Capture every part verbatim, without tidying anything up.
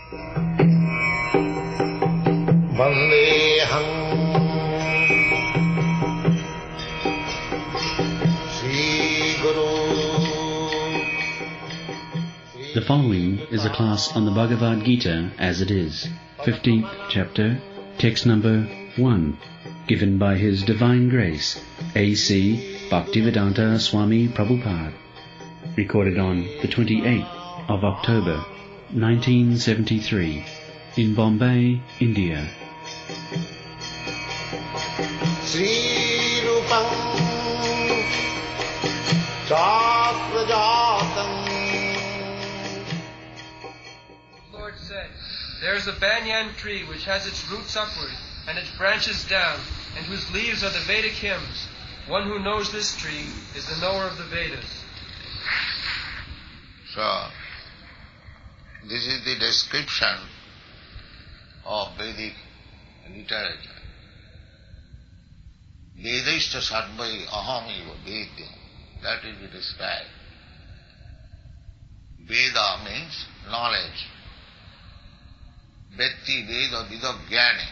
Vandeham Sri Guru. The following is a class on the Bhagavad Gita as it is, fifteenth chapter, text number one, given by His Divine Grace, A C Bhaktivedanta Swami Prabhupada, recorded on the twenty-eighth of October, nineteen seventy-three, in Bombay, India. Sri Rupam Chakrajatam. The Lord said, "There is a banyan tree which has its roots upward and its branches down, and whose leaves are the Vedic hymns. One who knows this tree is the knower of the Vedas." So, this is the description of Vedic literature. Vedaishta sarvai aham eva vedyam. That will be described. Veda means knowledge. Vetti veda vidagyane.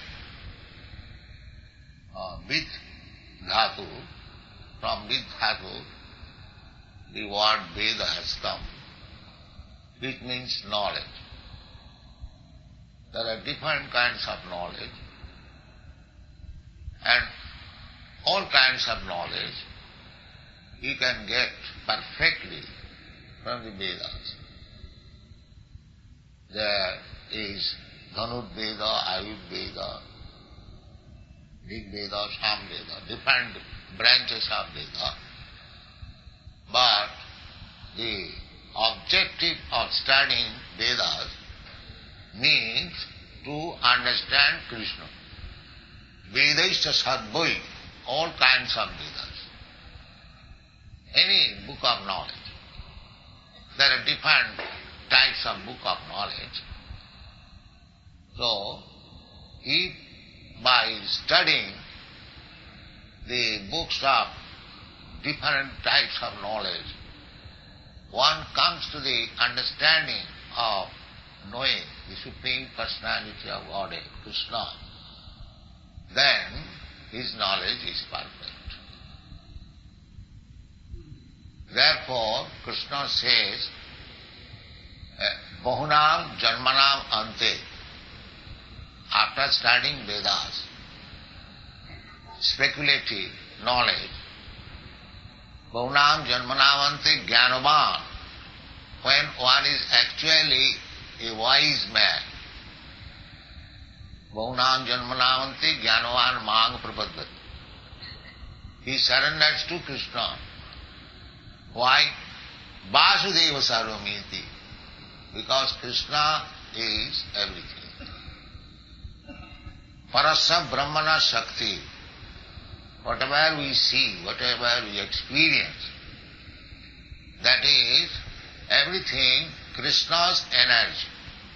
Uh, vid dhatu, from vid dhatu, the word Veda has come, which means knowledge. There are different kinds of knowledge, and all kinds of knowledge you can get perfectly from the Vedas. There is Dhanur Veda, Ayur Veda, Rig Veda, Sam Veda, different branches of Veda. But the objective of studying Vedas means to understand Krishna. Vedaishta sarvai, all kinds of Vedas. Any book of knowledge. There are different types of book of knowledge. So, if by studying the books of different types of knowledge, one comes to the understanding of knowing the Supreme Personality of Godhead, Krishna, then his knowledge is perfect. Therefore, Krishna says, Bahunam Janmanam Ante. After studying Vedas, speculative knowledge, Bahunam Janmanam Ante Jnanavan, when one is actually a wise man, Bahunam Janmanam Ante Jnanavan Mang Prapaddati. He surrenders to Krishna. Why? Vasudeva Sarvamiti. Because Krishna is everything. Parasya Brahmana Shakti. Whatever we see, whatever we experience, that is everything Krishna's energy.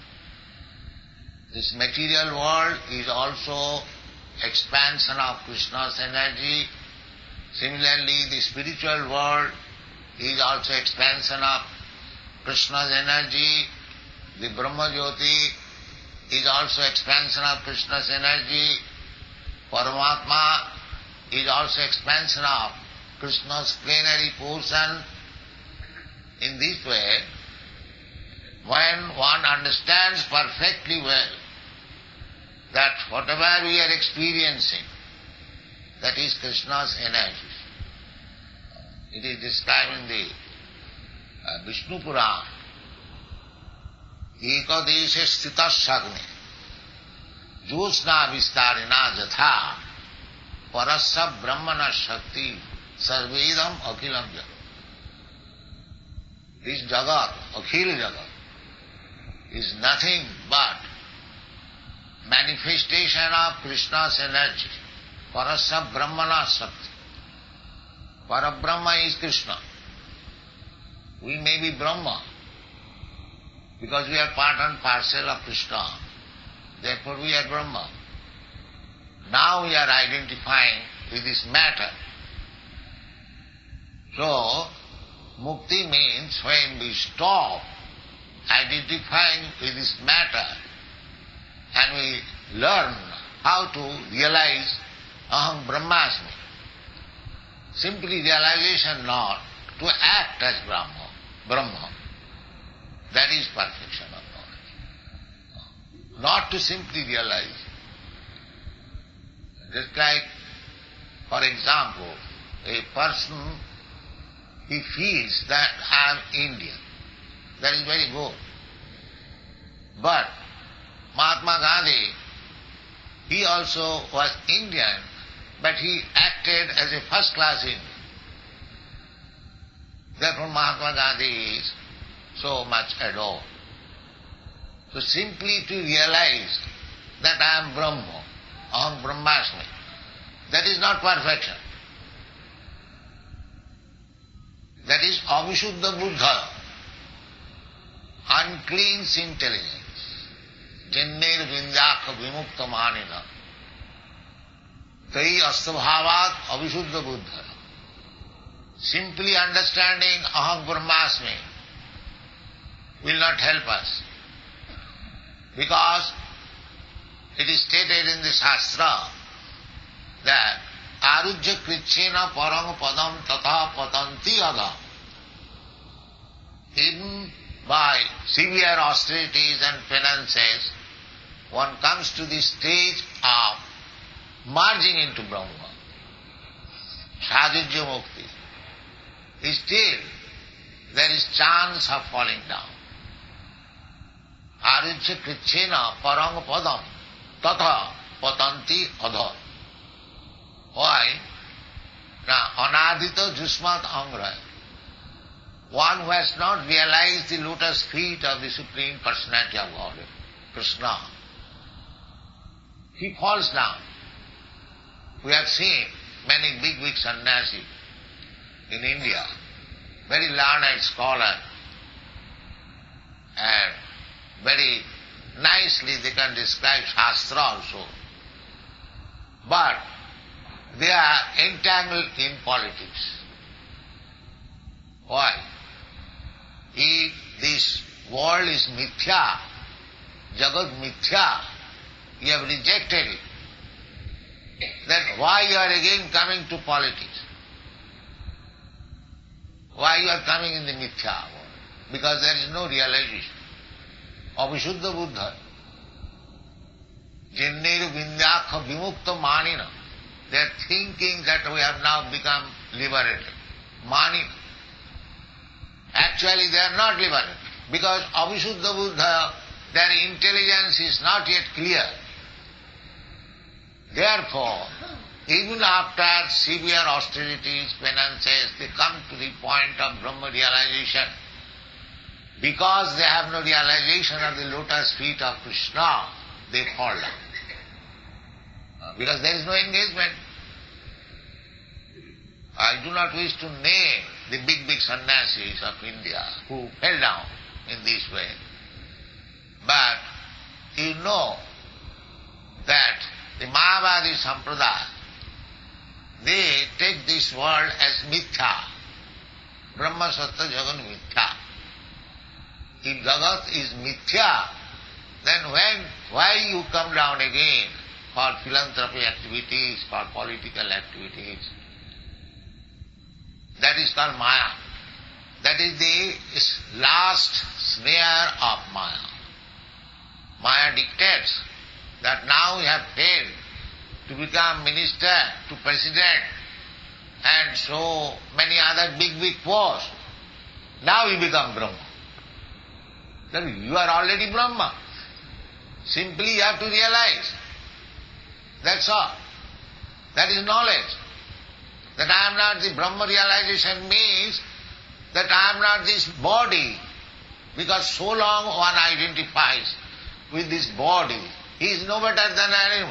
This material world is also expansion of Krishna's energy. Similarly, the spiritual world is also expansion of Krishna's energy. The Brahma Jyoti is also expansion of Krishna's energy. Paramatma is also expansion of Krishna's plenary portion. In this way, when one understands perfectly well that whatever we are experiencing, that is Krishna's energy. It is described in the uh, Vishnu Purana. Ekadeshe sthitasagni josna vistarina jatha parasya brahmana shakti sarvedam akhilam jagat. This jagat, akhil jagat, is nothing but manifestation of Krishna's energy. Parasya brahmana shakti. Parabrahma is Krishna. We may be Brahma because we are part and parcel of Krishna. Therefore we are Brahma. Now we are identifying with this matter. So, mukti means when we stop identifying with this matter and we learn how to realize Aham Brahmasmi. Simply realization not, to act as Brahma, Brahma. That is perfection of knowledge. Not to simply realize. Just like, for example, a person, he feels that I am Indian. That is very good. But Mahatma Gandhi, he also was Indian, but he acted as a first-class Indian. Therefore Mahatma Gandhi is so much adored. So simply to realize that I am Brahma, Aham Brahmasmi, that is not perfection. That is Avishuddha Buddha, unclean intelligence, Jinnir Vindhyakha Vimukta Manina, Tai Astabhavat Avishuddha Buddha. Simply understanding Aham Brahmasmi will not help us, because it is stated in the Shastra that Arujya Krichena Parang Padam Tatha Patanti Aga. Even by severe austerities and penances, one comes to the stage of merging into Brahma, Sadhujya Mukti. Still, there is chance of falling down. Arujya Krichena Parang Padam Tatha Patanti Adha. Why? Now, Anadita Jusmat Angra, one who has not realized the lotus feet of the Supreme Personality of Godhead, Krishna, he falls down. We have seen many big, big sannyasis in India, very learned scholar, and very nicely they can describe Shastra also. But they are entangled in politics. Why? If this world is mithya, Jagat mithya, you have rejected it, then why you are again coming to politics? Why you are coming in the mithya world? Because there is no realization. Avishuddha Buddha, Jinnir Vindhyakha Vimukta Manina. They are thinking that we have now become liberated. Manina. Actually they are not liberated, because Avishuddha Buddha, their intelligence is not yet clear. Therefore, even after severe austerities, penances, they come to the point of Brahma realization. Because they have no realization of the lotus feet of Krishna, they fall down. Because there is no engagement. I do not wish to name the big, big sannyasis of India who fell down in this way. But you know that the Mayavadi Sampradaya, they take this world as mithya. Brahma Sattva Jagat mithya. If Jagat is mithya, then when, why you come down again for philanthropy activities, for political activities? That is called Maya. That is the last snare of Maya. Maya dictates that now you have failed to become minister, to president, and so many other big, big posts. Now you become Brahma. Then you are already Brahma. Simply you have to realize. That's all. That is knowledge. That I am not the Brahma realization means that I am not this body, because so long one identifies with this body, he is no better than an animal.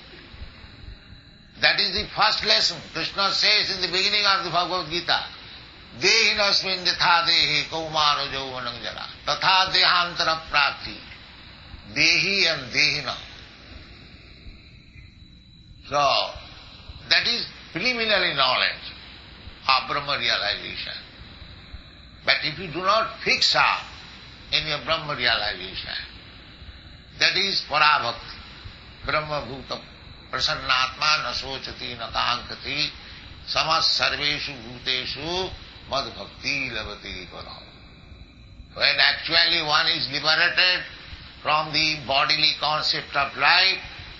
That is the first lesson. Krishna says in the beginning of the Bhagavad Gita, Dehinasmin yatha dehi kaumaro jauvanam jara tatha dehantara prapti dehi and dehina. So, that is preliminary knowledge of Brahma realization. But if you do not fix up in your Brahma realization, That is parabhakti. Brahma bhuta prasannatma na sochati na kankati samas sarveshu bhuteshu mad bhakti lavati param. When actually one is liberated from the bodily concept of life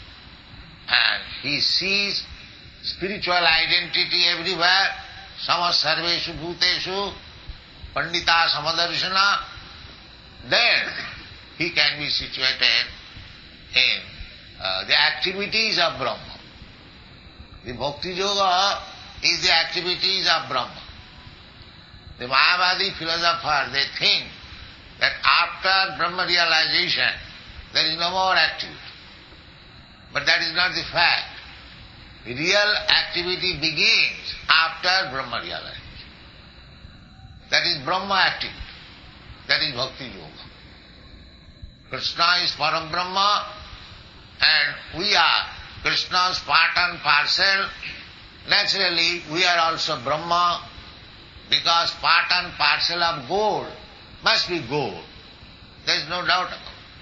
and he sees spiritual identity everywhere, samas sarveshu bhuteshu pandita samadarshana, then he can be situated in uh, the activities of Brahma. The Bhakti Yoga is the activities of Brahma. The Mayavadi philosopher, they think that after Brahma realization, there is no more activity. But that is not the fact. The real activity begins after Brahma realization. That is Brahma activity. That is Bhakti Yoga. Krishna is Param Brahma and we are Krishna's part and parcel. Naturally, we are also Brahma because part and parcel of gold must be gold. There is no doubt about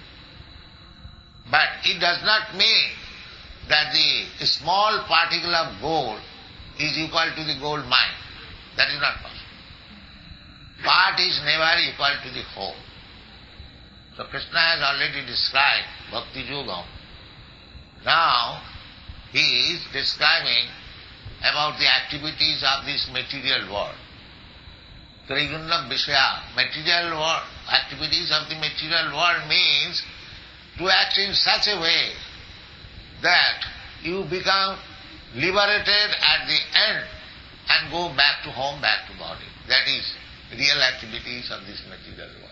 it. But it does not mean that the small particle of gold is equal to the gold mine. That is not possible. Part is never equal to the whole. So Krishna has already described Bhakti Yoga. Now he is describing about the activities of this material world. Trigunya Vishaya, material world, activities of the material world means to act in such a way that you become liberated at the end and go back to home, back to body. That is real activities of this material world.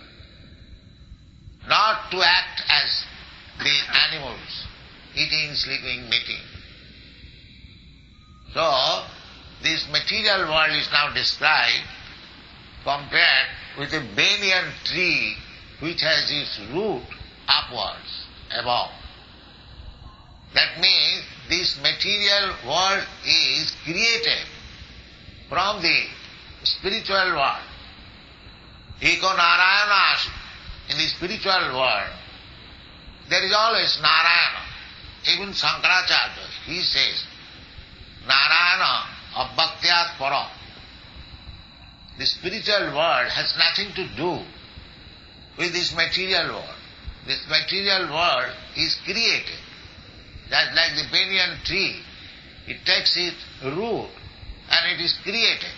Not to act as the animals, eating, sleeping, mating. So, this material world is now described compared with a banyan tree which has its root upwards, above. That means this material world is created from the spiritual world. Eko Narayana Asti. In the spiritual world, there is always Narayana. Even Shankaracharya, he says, Narayana abhaktyat param. The spiritual world has nothing to do with this material world. This material world is created. Just like the banyan tree, it takes its root and it is created.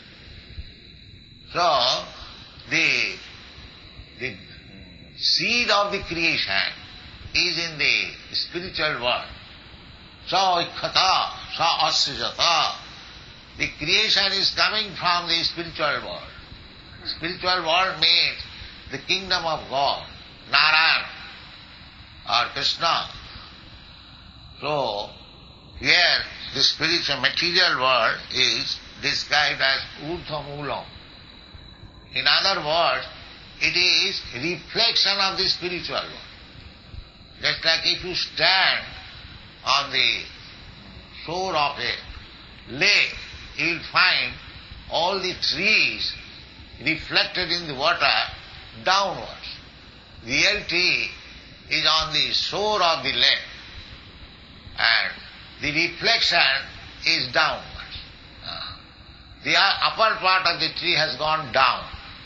So, the, the seed of the creation is in the spiritual world. Sa ikkhata, sa asrijata. The creation is coming from the spiritual world. Spiritual world means the kingdom of God, Narayana or Krishna. So, here the spiritual material world is described as urdhva moolam. In other words, it is reflection of the spiritual world. Just like if you stand on the shore of a lake, you will find all the trees reflected in the water downwards. Reality is on the shore of the lake and the reflection is downwards. The upper part of the tree has gone down.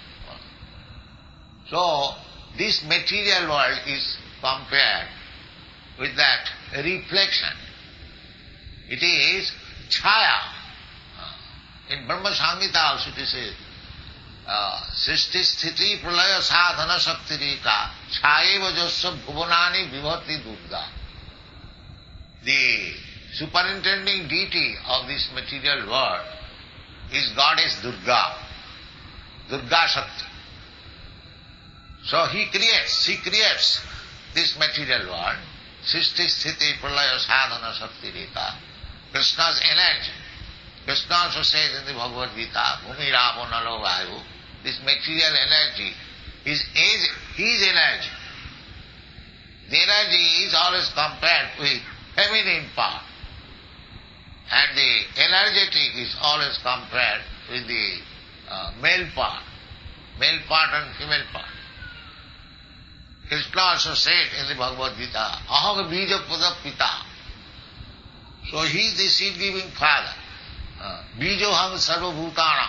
So, this material world is compared with that reflection. It is chaya. In Brahma Samhita also it is Srishti Sthiti Pralaya Sadhana Shaktirika Chayeva Jasya Bhuvanani Vibhati Durga. The superintending deity of this material world is Goddess Durga, Durga Shakti. So he creates, she creates this material world, Srishti Sthiti Pralaya Sadhana Shaktirika, Krishna's energy. Krishna also says in the Bhagavad Gita, Bhumi Rapo Nalo Vayu, this material energy is his energy. The energy is always compared with feminine part. And the energetic is always compared with the uh, male part, male part and female part. Krishna also said in the Bhagavad Gita, Aham bija pada pita. So he is the seed-giving father. Uh, Bijoham sarvabhutana.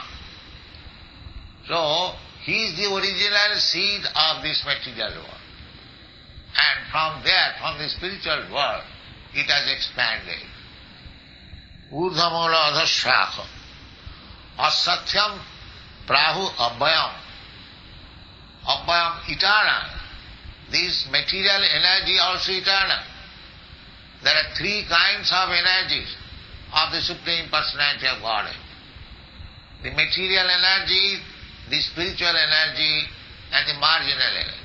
So he is the original seed of this material world. And from there, from the spiritual world, it has expanded. Urdhamula adhashvaka. Asatyam prahu abhayam. Abhayam eternal. This material energy also eternal. There are three kinds of energies of the Supreme Personality of Godhead. The material energy, the spiritual energy, and the marginal energy.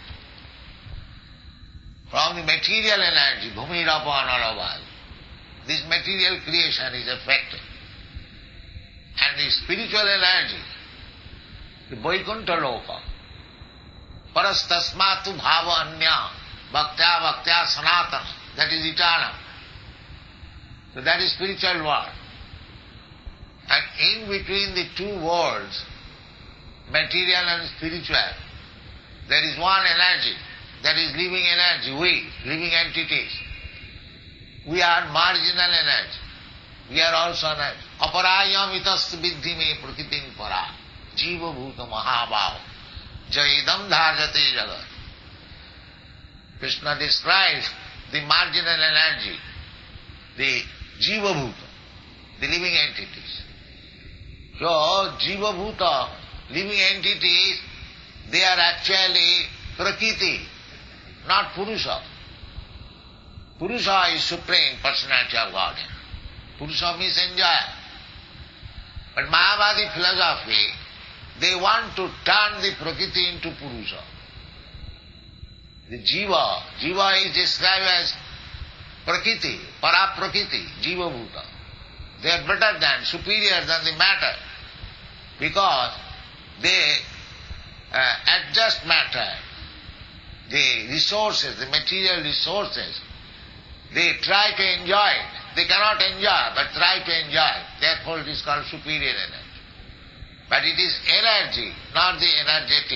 From the material energy, Bhumi Rapa Analabhai, this material creation is affected. And the spiritual energy, the Vaikuntha Loka, Parastasmatu Bhava Anya, Bhaktya Bhaktya Sanatana, that is eternal. So that is spiritual world. And in between the two worlds, material and spiritual, there is one energy, that is living energy, we, living entities. We are marginal energy. We are also energy. Aparayam itastu viddhi me prakritim para. Jiva bhuta mahabhava. Jaidam dharjate jagat. Krishna describes the marginal energy, the jiva bhuta, the living entities. So, jiva bhuta, living entities, they are actually prakriti, not Purusha. Purusha is Supreme Personality of Godhead. Purusha means enjoyer. But Mayavadi philosophy, they want to turn the Prakriti into Purusha. The Jiva, Jiva is described as Prakriti, Para-Prakriti, Jiva Bhuta. They are better than, superior than the matter, because they uh, adjust matter, the resources, the material resources, they try to enjoy it. They cannot enjoy, but try to enjoy it. Therefore it is called superior energy. But it is energy, not the energetic.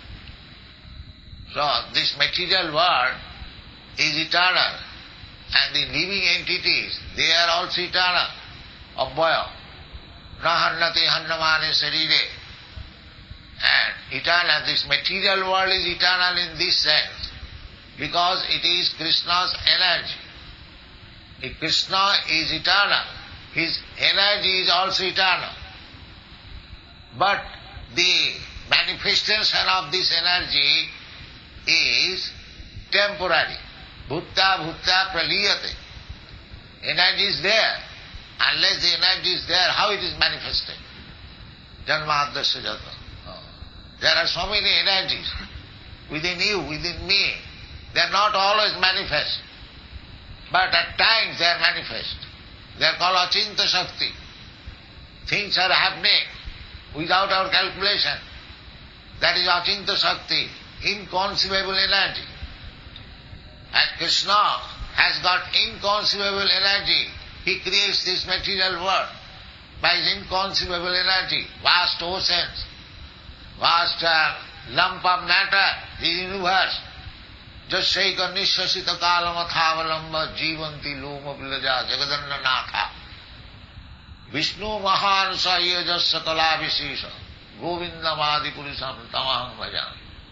So this material world is eternal, and the living entities, they are also eternal. Abhaya. Na hannati hannamane sarire. And eternal, this material world is eternal in this sense, because it is Krishna's energy. If Krishna is eternal, his energy is also eternal. But the manifestation of this energy is temporary. Bhutta bhutta praliyate. Energy is there. Unless the energy is there, how it is manifested? Janmadasya jata. There are so many energies within you, within me. They are not always manifest. But at times they are manifest. They are called Achinta Shakti. Things are happening without our calculation. That is Achinta Shakti, inconceivable energy. And Krishna has got inconceivable energy. He creates this material world by his inconceivable energy, vast oceans, vast uh, lump of matter, the universe. Jasyaika nishasita kalamathavalamba jivanti loma vilaja jagadanna natha. Vishnu mahansa yajasya kala visesha govindamadi purisam tamaham bhajan.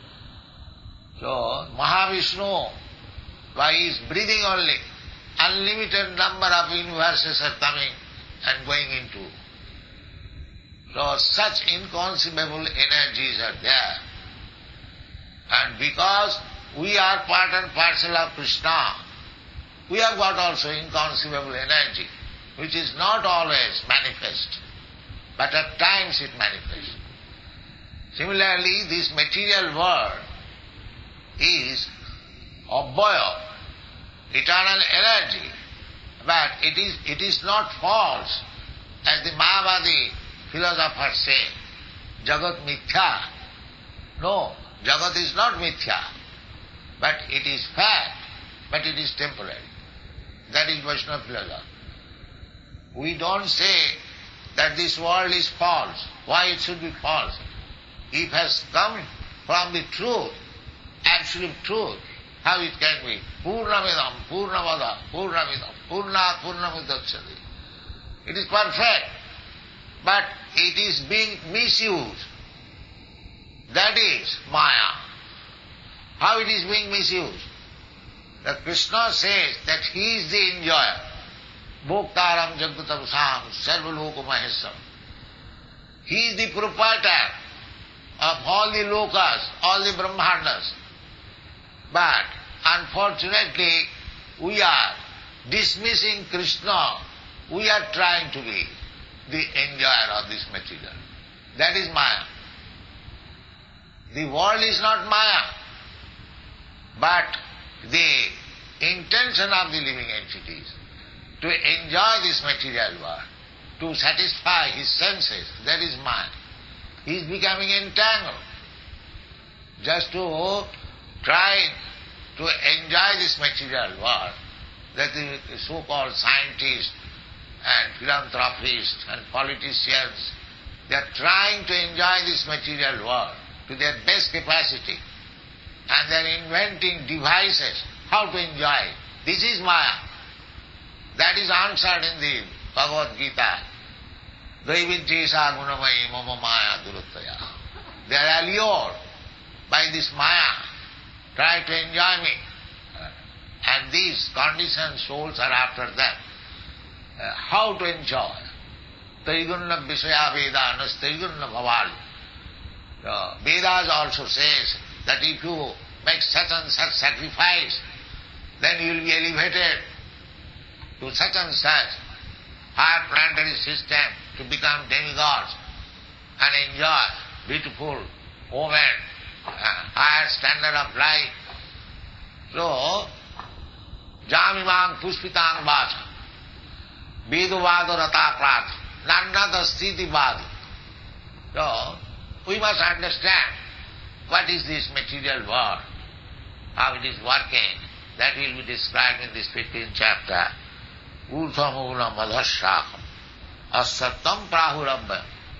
So, Mahavishnu, by his breathing only, unlimited number of universes are coming and going into. So, such inconceivable energies are there. And because we are part and parcel of Krishna, we have got also inconceivable energy, which is not always manifest, but at times it manifests. Similarly, this material world is abhaya, eternal energy, but it is it is not false, as the Mayavadi philosophers say, Jagat mithya. No, Jagat is not mithya, but it is fact, but it is temporary. That is Vaishnava philosophy. We don't say that this world is false. Why it should be false? If it has come from the truth, absolute truth, How it can be? Purnamidam, Purnamada, Purnamidam, Purnat, Purnamudachyate. It is perfect, but it is being misused. That is Maya. How it is being misused? That Krishna says that he is the enjoyer. Bhoktaram Jagatam Sam Sarvaloka Mahesam. He is the proprietor of all the lokas, all the brahmandas. But unfortunately, we are dismissing Krishna. We are trying to be the enjoyer of this material. That is Maya. The world is not Maya, but the intention of the living entities to enjoy this material world, to satisfy his senses, that is Maya. He is becoming entangled. Just to try to enjoy this material world, that the so-called scientists and philanthropists and politicians, they are trying to enjoy this material world to their best capacity, and they are inventing devices how to enjoy it. This is Maya. That is answered in the Bhagavad Gita. Daivityesa gunamayi mama maya duruttaya. They are allured by this Maya, try to enjoy me. And these conditioned souls are after them. Uh, how to enjoy? Trigunna Visaya Veda Nastrigunna Bhavali. Uh, Vedas also says that if you make such and such sacrifice, then you will be elevated to such and such higher planetary system to become demigods and enjoy beautiful women, uh, higher standard of life. So, Jamimang Pushpitang Vacha, Veduvado Rata Prat, Nannada Sthiti Vadi. So, we must understand what is this material world, how it is working. That will be described in this fifteenth chapter. Urdhamulam adhashakam asattam prahurabha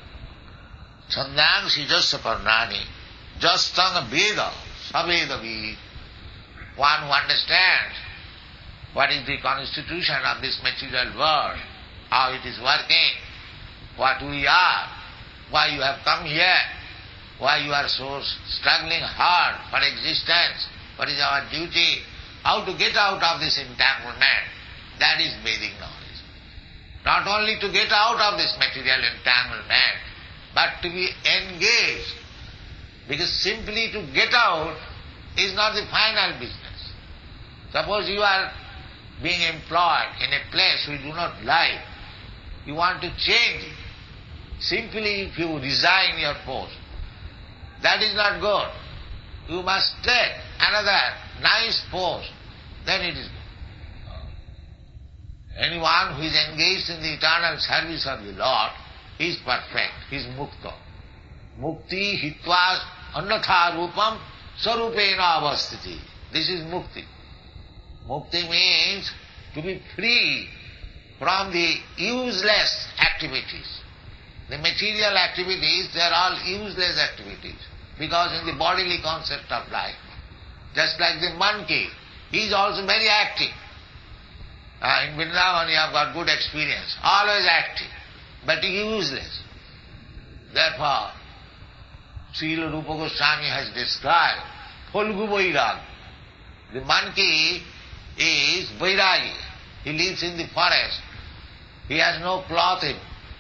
chandangsi jasya parnani jastanga veda savedavi. One who understands what is the constitution of this material world, how it is working, what we are, why you have come here, why you are so struggling hard for existence, what is our duty, how to get out of this entanglement. That is Vedic knowledge. Not only to get out of this material entanglement, but to be engaged. Because simply to get out is not the final business. Suppose you are being employed in a place we do not like, you want to change it. Simply if you resign your post, that is not good. You must take another nice post, then it is good. Anyone who is engaged in the eternal service of the Lord is perfect, he is mukta. Mukti hitva annatha rupam sarupena avasthiti. This is mukti. Mukti means to be free from the useless activities. The material activities, they are all useless activities because in the bodily concept of life. Just like the monkey, he is also very active. Uh, in Vrindavan you have got good experience, always active, but useless. Therefore, Srila Rupa Goswami has described Phalgu Vairag. The monkey is Vairagi. He lives in the forest. He has no cloth in.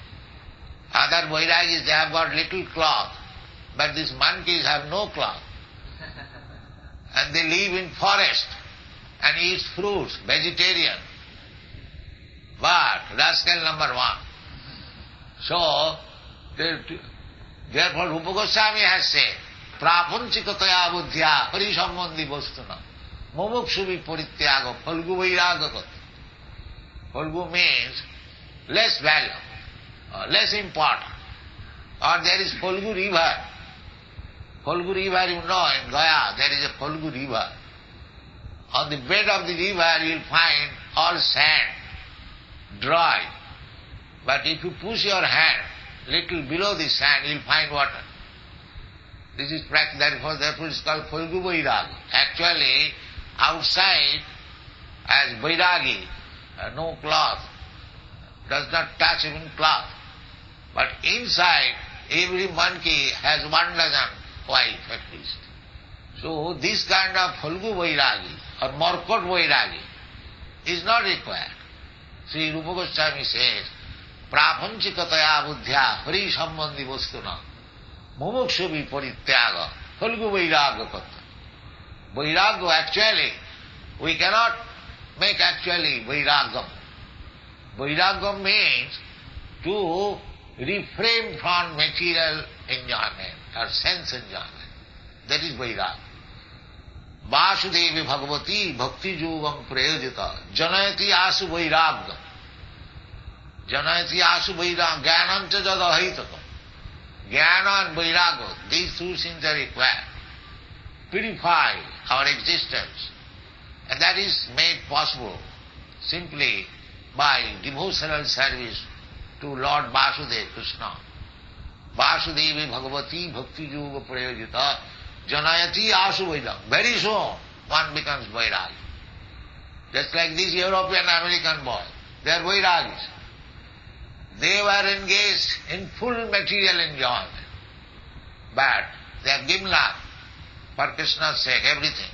Other Vairagis, they have got little cloth, but these monkeys have no cloth. And they live in forest and eat fruits, vegetarian. But rascal number one. So, therefore Rupa Goswami has said, Prapunchikataya buddhya parisambandhi vastuna mumuksuvi parityaga phalgu vairaga kat. Phalgu means less value, uh, less important. Or there is Phalgu river. Phalgu river, you know, in Gaya there is a Phalgu river. On the bed of the river you will find all sand, dry. But if you push your hand little below the sand, you will find water. This is practice, therefore, therefore it is called Phalgu Vairag. Actually, outside as Vairagi, uh, no cloth, does not touch even cloth. But inside, every monkey has one dozen wife at least. So this kind of Phalgu Vairagi or Morkot Vairagi is not required. Sri Rupa Goswami says, Prapanchikataya buddhya hari sambandhi vastuna mumukshu viparityaga Phalgu Vairaga kata. Vairaga actually, we cannot make actually Vairagam. Vairagam means to refrain from material enjoyment or sense enjoyment. That is Vairagam. Vasudevi Bhagavati Bhakti Yogam Prayojita Janayati Asu Vairagam. Janayati Asu Vairagam Jnananta Jadahitakam. Jnana and Vairagam, these two things are required. Purify our existence. And that is made possible simply by devotional service to Lord Vasudeva Krishna. Vasudevi Bhagavati Bhakti Yoga Prayojita Janayati Asu Vairagam. Very soon one becomes Vairagi. Just like these European American boys, they are Vairagis. They were engaged in full material enjoyment. But they have given up for Krishna's sake everything.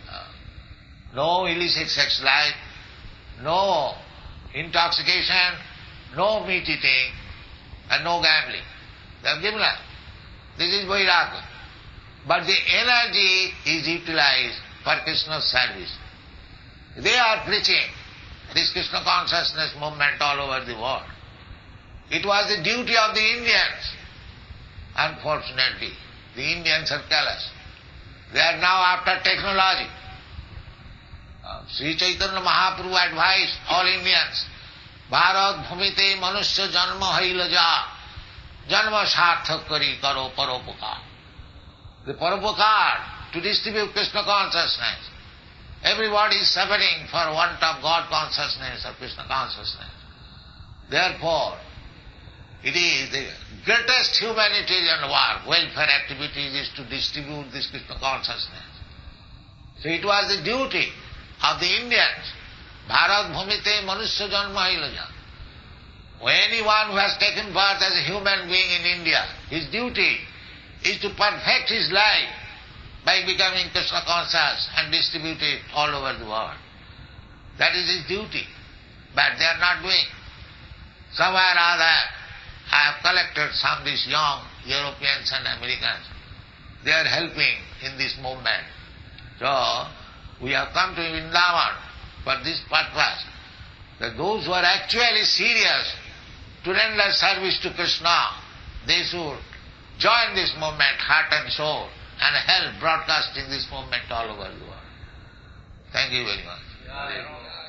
No illicit sex life, no intoxication, no meat eating, and no gambling. They have given up. This is Vairagya. But the energy is utilized for Krishna's service. They are preaching this Krishna consciousness movement all over the world. It was the duty of the Indians. Unfortunately, the Indians are careless. They are now after technology. Uh, Sri Chaitanya Mahaprabhu advised all Indians, Bharat bhumite manusya janma hailaja, janma sarthak kari karo paropakar. The paropakar, to distribute Krishna consciousness. Everybody is suffering for want of God consciousness or Krishna consciousness. Therefore, it is the greatest humanitarian work, welfare activities, is to distribute this Krishna consciousness. So it was the duty of the Indians. Bharat bhumite manusya janma hailaja. Anyone who has taken birth as a human being in India, his duty is to perfect his life by becoming Krishna conscious and distribute it all over the world. That is his duty. But they are not doing. Somewhere or other, I have collected some of these young Europeans and Americans. They are helping in this movement. So, we have come to Vrindavan for this purpose, that those who are actually serious to render service to Krishna, they should join this movement heart and soul and help broadcasting this movement all over the world. Thank you very much.